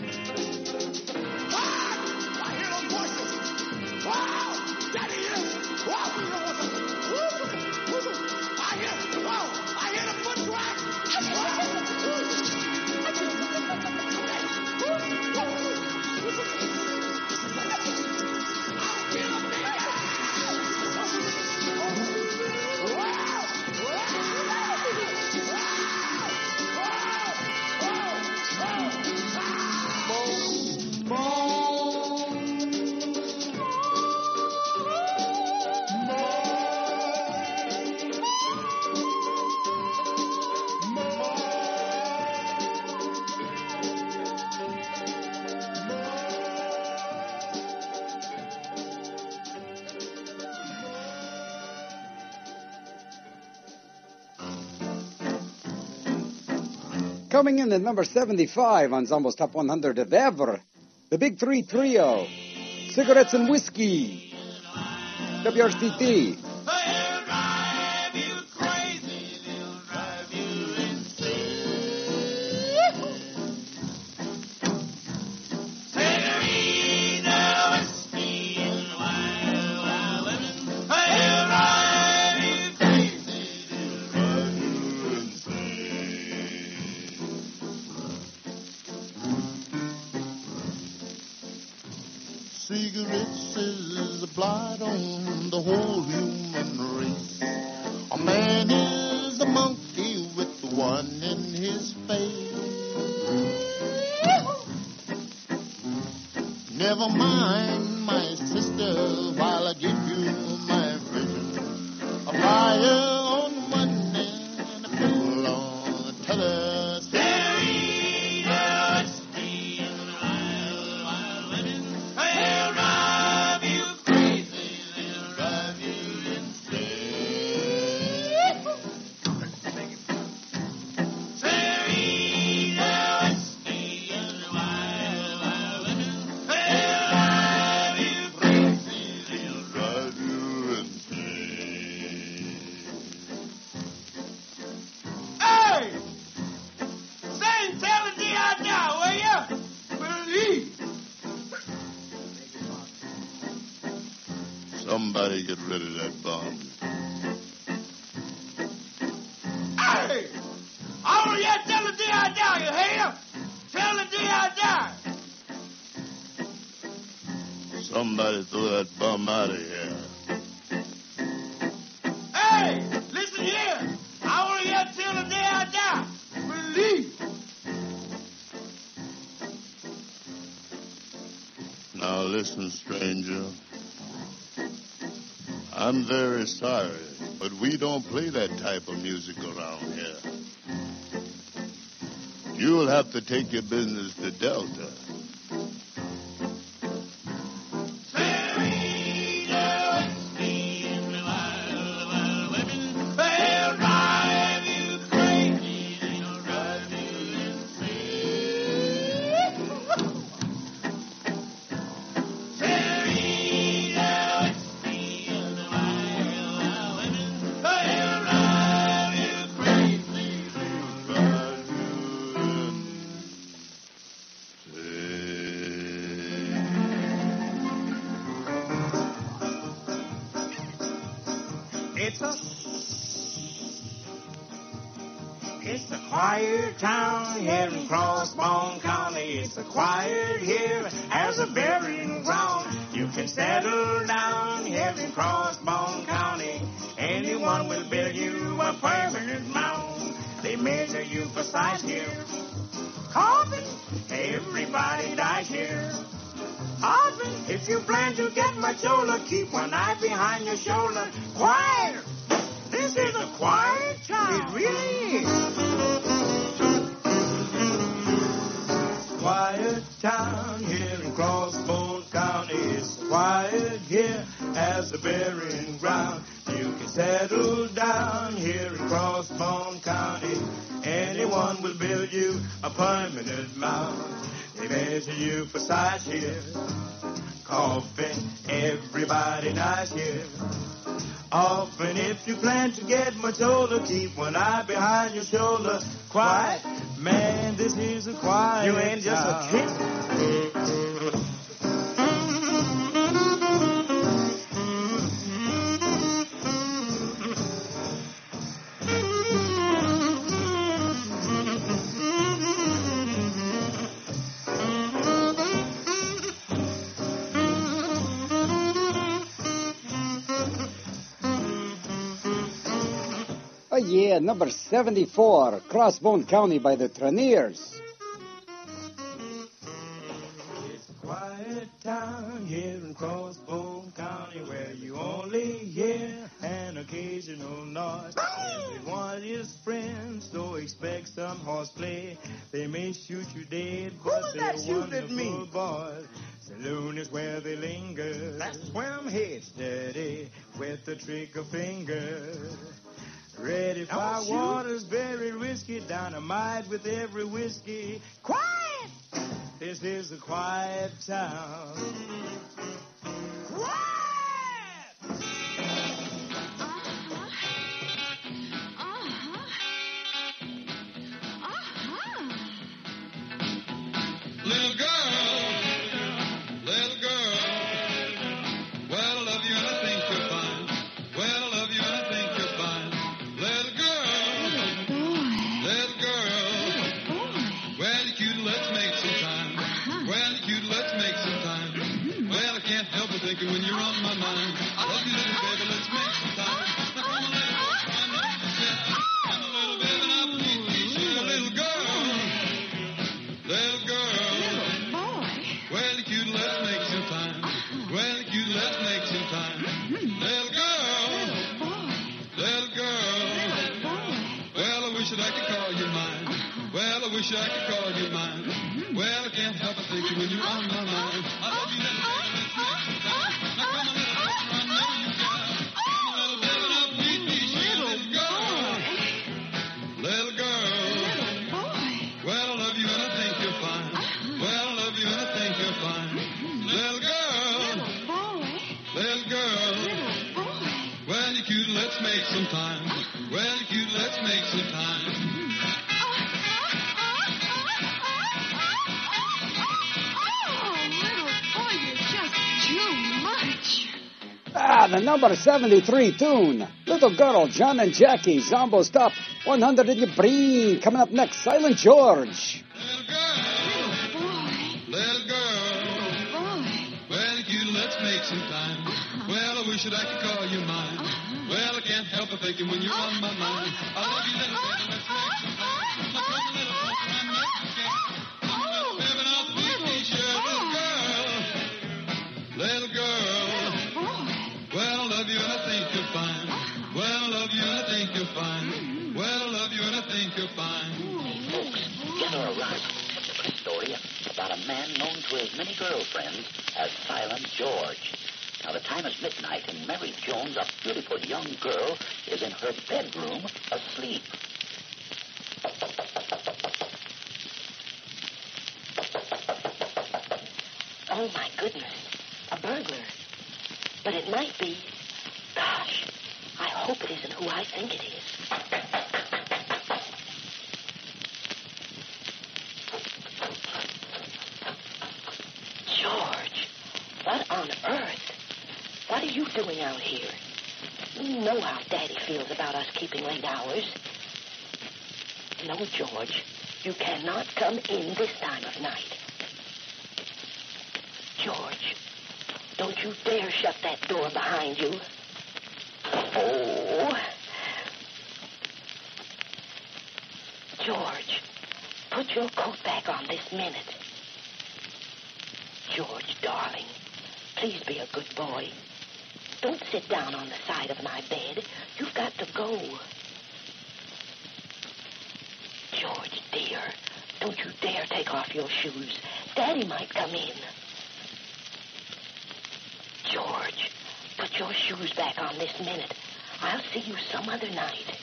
Ah, I hear those voices. Wow, Daddy is. Wow, I hear, wow, I hear the foot tracks. Coming in at number seventy-five on Zombo's Top one hundred of ever, the Big Three Trio, Cigarettes and Whiskey, W R C T. Cigarettes is a blight on the whole human race. A man is a monkey with one in his face. Never mind, my sister, while I give you my vision. A flyer on one end and a pill on the t'other. Stereo. Somebody get rid of that bomb. Hey! I want you to tell the D I die, you hear? Tell the D I die. Somebody throw that bum out of here. Hey! Listen here. I want you to tell the D I die. Believe. Now listen, stranger. I'm very sorry, but we don't play that type of music around here. You'll have to take your business to Delta. It's a, it's a quiet town here in Crossbone County. It's a quiet here as a burying ground. You can settle down here in Crossbone County. Anyone will build you a permanent mound. They measure you for size here. Coffin, everybody dies here. Often, if you plan to get much older, keep one eye behind your shoulder. Quiet! This is a quiet town. It really is. Quiet town here in Crossbone County. It's quiet here as a burying ground. You can settle down here in Crossbone County. Anyone will build you a permanent mound. They measure you for size here. Coffin, everybody dies here. Often, if you plan to get much older, keep one eye behind your shoulder. Quiet, man, this is a quiet. You ain't just a kid. Oh, yeah, number seventy-four, Crossbone County by the Treniers. It's a quiet town here in Crossbone County where you only hear an occasional noise. Everyone is friends, so expect some horseplay. They may shoot you dead, but they're wonderful boys. Saloon is where they linger. That's where I'm head steady with the trigger finger. Ready fire water's very risky. Dynamite with every whiskey. Quiet! This is a quiet town. Quiet! Little girl, little girl, well, I love you and I think you're fine. Well, I love you and I think you're fine. Little girl, little girl, well, you're cute, let's make some time. Well, you're cute, let's make some time. Well, I can't help but thinking when you're on my mind. I love you, little baby, let's make some time. Now come on, little girl, come on, come on, little baby, and I'll teach you, little girl, little girl. Well, cute, let's make some time. Well, cute, let's make some time. Little girl, little girl. Well, I wish that I could call you mine. Well, I wish I could call you mine. Well, I can't help but thinking when you're on my mind. I love you, little baby, let's make some time. Now come on, little girl, I know you got. Come on, little baby, and I'll beat me, little girl, little girl. Well, I love you and I think you're fine. Well, I love you and I think you're fine. Little girl, little girl. Well, you're cute, let's make some time. Well, you're cute, let's make some time. Ah, the number seventy-three tune. Little Girl, John and Jackie, Zombo's Top one hundred in your brain. Coming up next, Silent George. Little girl, well, you let's make some time. Well, I wish that I could call you mine. Well, I can't help but thinking when you're on my mind. I love you, little girl, let's make some time. Let's make a little more time, let's forget. I'm living off the t-shirt, little girl, little girl. Well, I love you and I think you're fine. Well, I love you and I think you're fine. Well, I love you and I think you're fine. Folks, gather around. A story about a man known to his many girlfriends as Silent George. Now, the time is midnight, and Mary Jones, a beautiful young girl, is in her bedroom asleep. Oh, my goodness. A burglar. But it might be. Gosh, I hope it isn't who I think it is. George, what on earth? What are you doing out here? You know how Daddy feels about us keeping late hours. No, George, you cannot come in this time of night. George, don't you dare shut that door behind you. Oh. George, put your coat back on this minute. George, darling, please be a good boy. Don't sit down on the side of my bed. You've got to go. George, dear, don't you dare take off your shoes. Daddy might come in. George, put your shoes back on this minute. I'll see you some other night.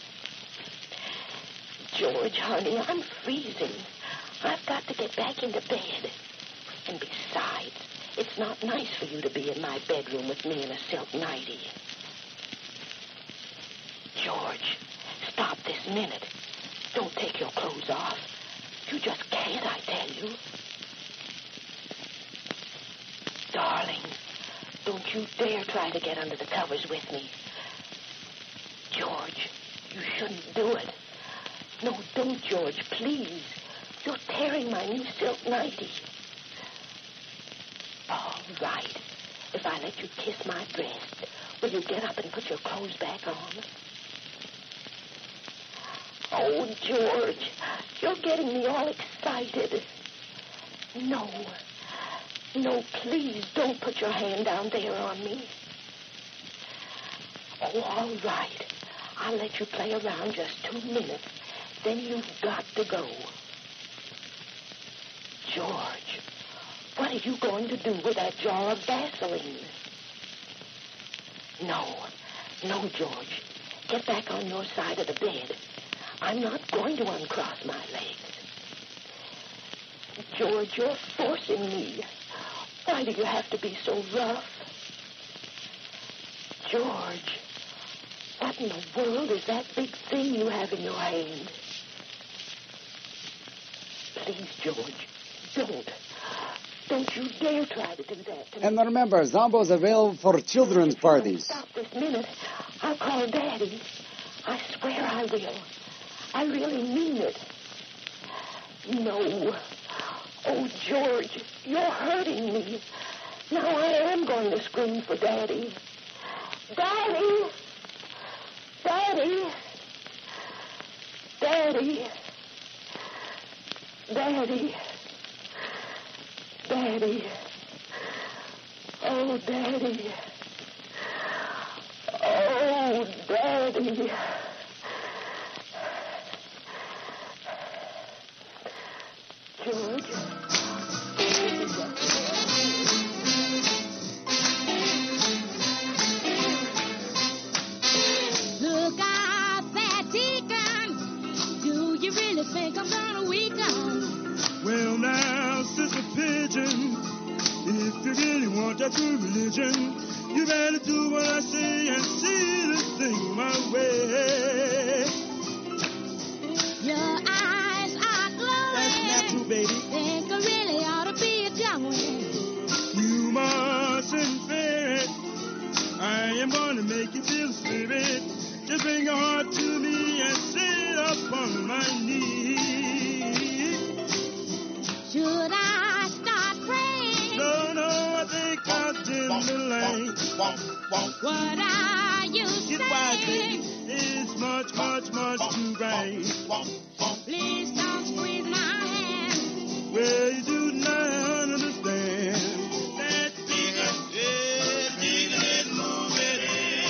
George, honey, I'm freezing. I've got to get back into bed. And besides, it's not nice for you to be in my bedroom with me in a silk nightie. George, stop this minute. Don't take your clothes off. You just can't, I tell you. Darling, don't you dare try to get under the covers with me. George, you shouldn't do it. No, don't, George, please. You're tearing my new silk nightie. All right. If I let you kiss my breast, will you get up and put your clothes back on? Oh, George, you're getting me all excited. No. No, please don't put your hand down there on me. Oh, all right. I'll let you play around just two minutes. Then you've got to go. George, what are you going to do with that jar of Vaseline? No, no, George. Get back on your side of the bed. I'm not going to uncross my legs. George, you're forcing me. Why do you have to be so rough? George, what in the world is that big thing you have in your hand? Please, George, don't. Don't you dare try to do that to me. And remember, Zombo's available for children's parties. Stop this minute. I'll call Daddy. I swear I will. I really mean it. No. Oh, George, you're hurting me. Now I am going to scream for Daddy. Daddy! Daddy! Daddy! Daddy! Daddy! Oh, Daddy! Oh, Daddy! George? Look out, fatty gun. Do you really think I'm gonna weaken? Well, now, Sister Pigeon, if you really want that true religion, you better do what I say and see this thing my way. Your eyes are glowing. That's not true, baby. Think I really ought to be a going. You mustn't fear it. I am gonna make you feel spirit. Just bring your heart to me and sit upon my knee. Should I start praying? No, no, I think I'll dim the lane. What are you Get wise, saying? baby. It's much, much, much too bright. Please don't squeeze my hand. Well, you do not understand. That digger, yeah, digger, that moving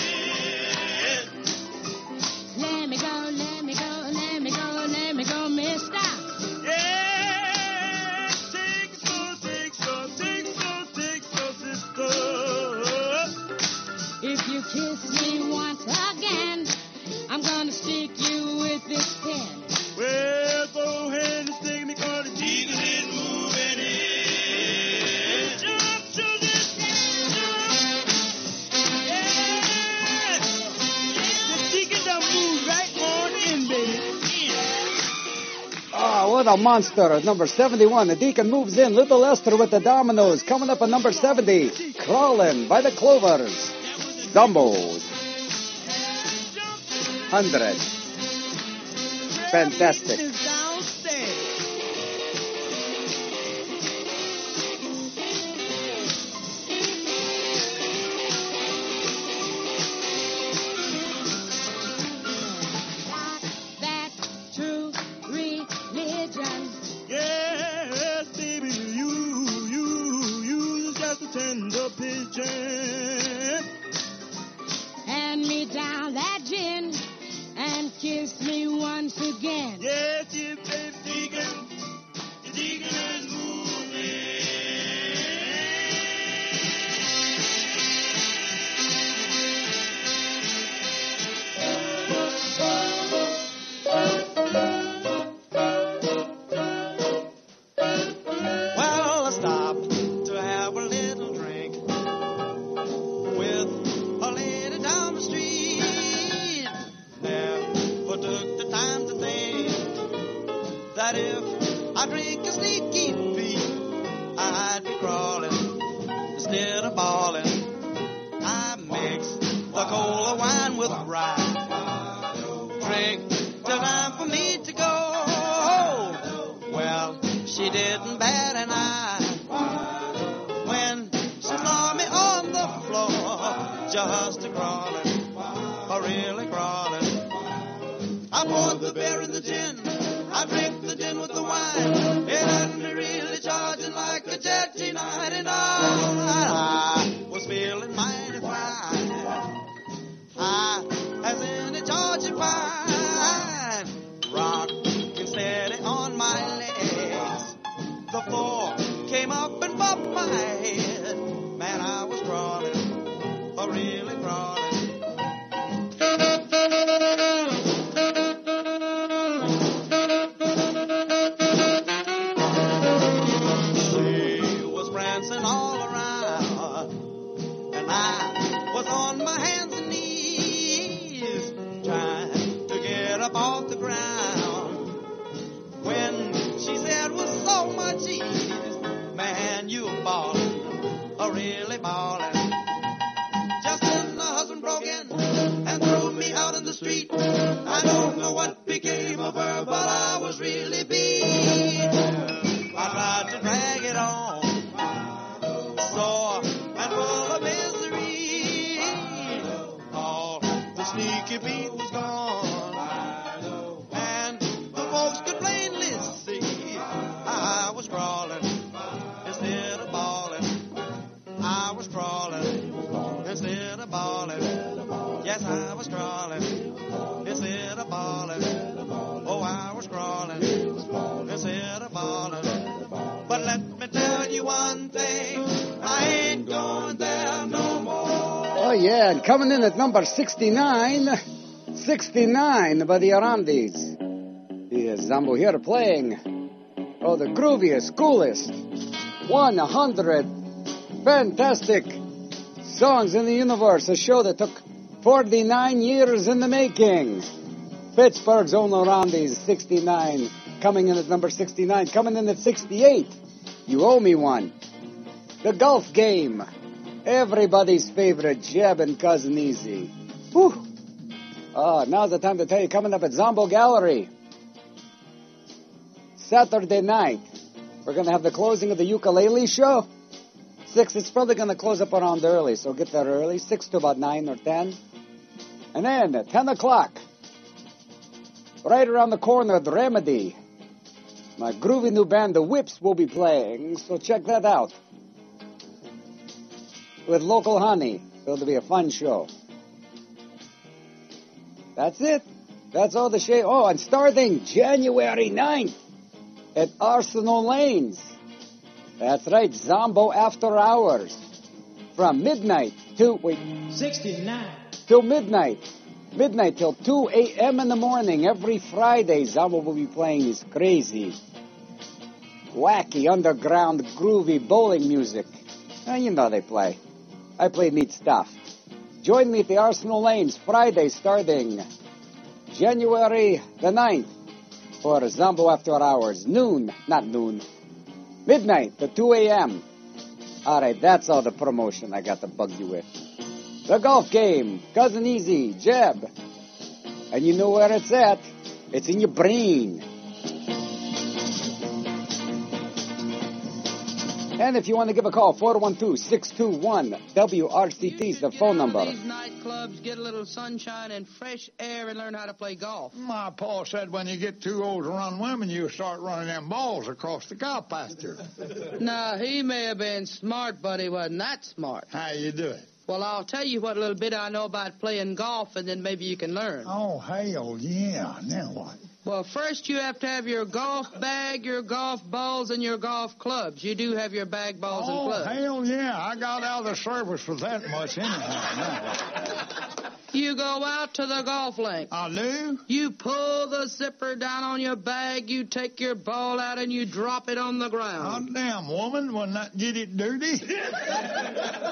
in. Let me go, let me go, let me go, let me go, mister. Yeah, take so, take so, take so, take so, sister. If you kiss me once again, I'm gonna stick you with this pen. Well, go ahead and stick me, cause the digger is moving in. Jump to this digger. Yeah. The digger done move right on in, baby. Ah, what a monster. At number seventy-one, the Deacon moves in. Little Esther with the Dominoes. Coming up at number seventy, Crawling by the Clovers. Dumbo's. one hundred. Fantastic. That true religion. Yes, baby, you, you, you just a tender pigeon. Hand me down that gin and kiss me once again. Yes, you baby deacon, the deacon is Well, I stopped to have a little drink with a lady down the street. Never took the time to think that if I drink a sneaky peek, I'd be crawling instead of balling. I mixed the cola wine with rye. Drink till time for me to go. Well, she didn't bat an eye when she saw me on the floor, just a crawling, a really crawling. I poured the beer in the gin, I drink the gin with the wine. It had me really charging like a jetty ninety-nine. I was feeling mighty fine, high as in a Georgia pine. Rocking steady on my legs, the floor came up and bumped my head. Man, I was crawling, a really crawling. She was prancing all around, and I was on my hands and knees, trying to get up off the ground. When she said with so much ease, man, you ballin', a really ballin'. Just then the husband broke in and threw me out in the street. I don't know what became of her, but I was really beat. I tried to drag it on, sore and full of misery. All the sneaky beat was gone, and the folks could plainly see I was crawling instead of balling. I was crawling instead of balling. Yes, I was crawling instead of balling. Oh, I was crawling instead of balling. But let me tell you one thing, I ain't going there no more. Oh, yeah, and coming in at number sixty-nine, sixty-nine by the Arandis. Here's Zambo here playing, oh, the grooviest, coolest, one hundred fantastic songs in the universe, a show that took forty-nine years in the making. Pittsburgh's own Arandis, sixty-nine, coming in at number sixty-nine, coming in at sixty-eight. You owe me one. The golf game. Everybody's favorite, Jeb and Cousin Easy. Whew. Oh, now's the time to tell you, coming up at Zombo Gallery. Saturday night, we're going to have the closing of the ukulele show. Six, it's probably going to close up around early, so get there early. Six to about nine or ten. And then at ten o'clock, right around the corner at Remedy, my groovy new band, The Whips, will be playing, so check that out. With local honey. It'll be a fun show. That's it. That's all the show. Oh, and starting January ninth at Arsenal Lanes. That's right, Zombo After Hours. From midnight to, wait. sixty-nine. Till midnight. Midnight till two a.m. in the morning. Every Friday, Zombo will be playing this crazy, wacky, underground, groovy bowling music. Oh, you know they play. I play neat stuff. Join me at the Arsenal Lanes Friday starting January the ninth for Zombo After Hours. Noon, not noon, midnight to two a.m. All right, that's all the promotion I got to bug you with. The golf game, Cousin Easy, Jeb. And you know where it's at. It's in your brain. And if you want to give a call, four one two, six two one, W R C T is the phone number. These nightclubs, get a little sunshine and fresh air and learn how to play golf. My pa said when you get too old to run women, you start running them balls across the cow pasture. Now, he may have been smart, but he wasn't that smart. How you do it? Well, I'll tell you what little bit I know about playing golf, and then maybe you can learn. Oh, hell, yeah. Now what? Well, first you have to have your golf bag, your golf balls, and your golf clubs. You do have your bag, balls, oh, and clubs. Oh, hell, yeah. I got out of the service with that much anyhow. You go out to the golf link. I do? You pull the zipper down on your bag, you take your ball out, and you drop it on the ground. Oh, damn, woman, wouldn't that get it dirty?